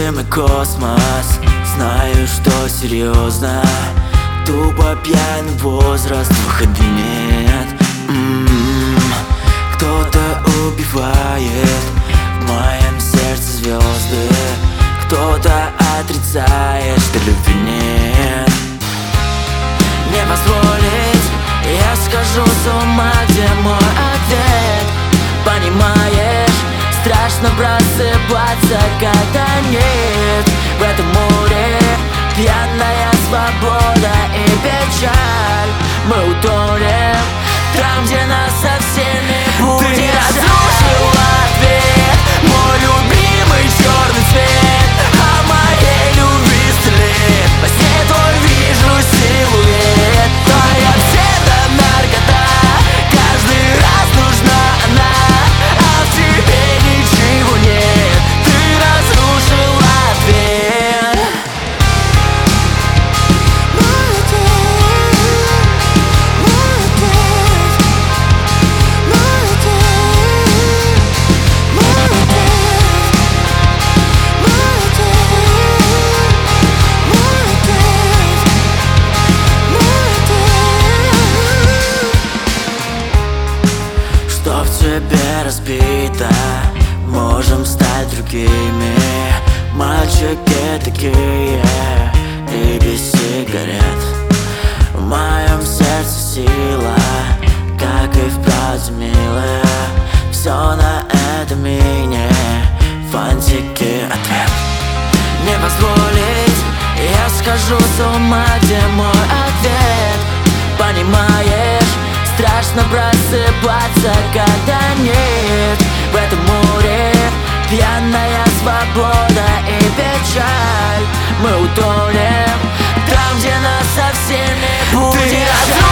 невидимый космос. Знаю, что серьезно, тупо пьяный возраст, выхода нет. Кто-то убивает в моем сердце звезды, кто-то отрицает, что любви нет. Не позволить, я схожу с ума, где мой ответ? Понимаешь, страшно просыпаться, когда нет. В этом море пьяная свобода и печаль. Мы утонем там, где нас совсем не будет. Ты разрушил ответ, мой любимый черный цвет, а моей любви след. Во сне твой вижу силуэт. Твоя псевдонаркота, каждый раз нужна она, а в тебе ничего нет. Ты разрушил ответ. Что в тебе разбито, можем стать другими. Мальчики такие и без сигарет. В моем сердце сила, как и вправду милая. Все на этом мини, фантики ответ. Не позволить, я схожу с ума, где мой ответ? Понимаешь, страшно просыпаться, когда нет. В этом море пьяная свобода и печаль. Мы утонем там, где нас совсем не будет.